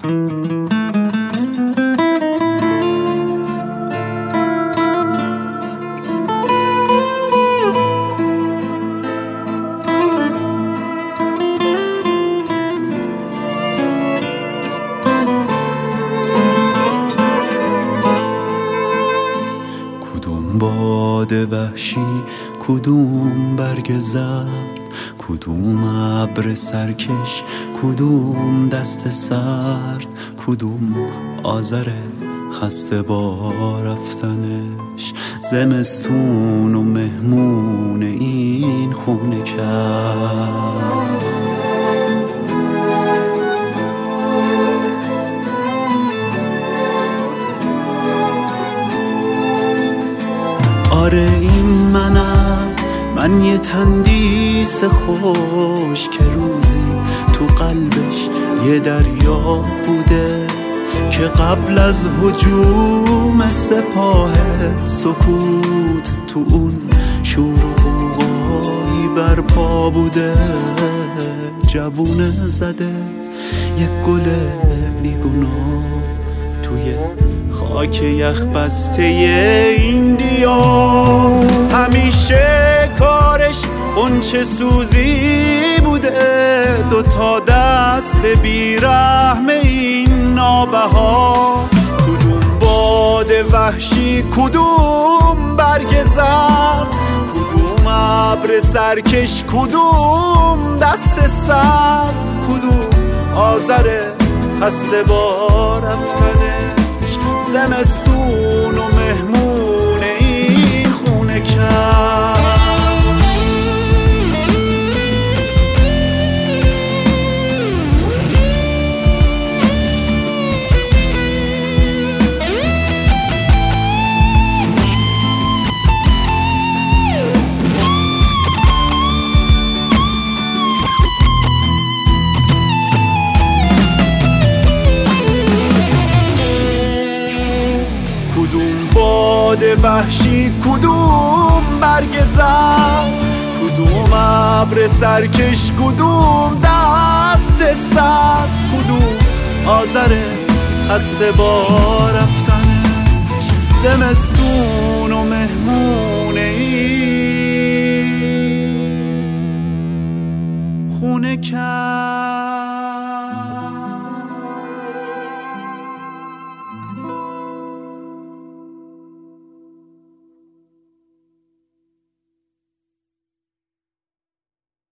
کدوم باد وحشی، کدوم برگ زرد، کدوم ابر سرکش، کدوم دست سرد، کدوم آذر خسته با رفتنش، زمستون و مهمون این خونه کرد. آره این من یه تندیس خوش که روزی تو قلبش یه دریا بوده، که قبل از هجوم سپاه سکوت تو اون شور و غوغایی برپا بوده. جوونه زده یک گل بیگناه توی خاک یخ بسته این دیار، همیشه کارش غنچه سوزی بوده، دوتا دست بیرحم این نابهار. کدوم باد وحشی، کدوم برگ زرد، کدوم ابر سرکش، کدوم دست سرد، کدوم آذر خسته با رفتنش، زمستون و مهمون این خونه کرد. کدوم باد وحشی، کدوم برگ زرد، کدوم ابر سرکش، کدوم دست سرد، کدوم آذر خسته با رفتنش، زمستون و مهمون این خونه کرد.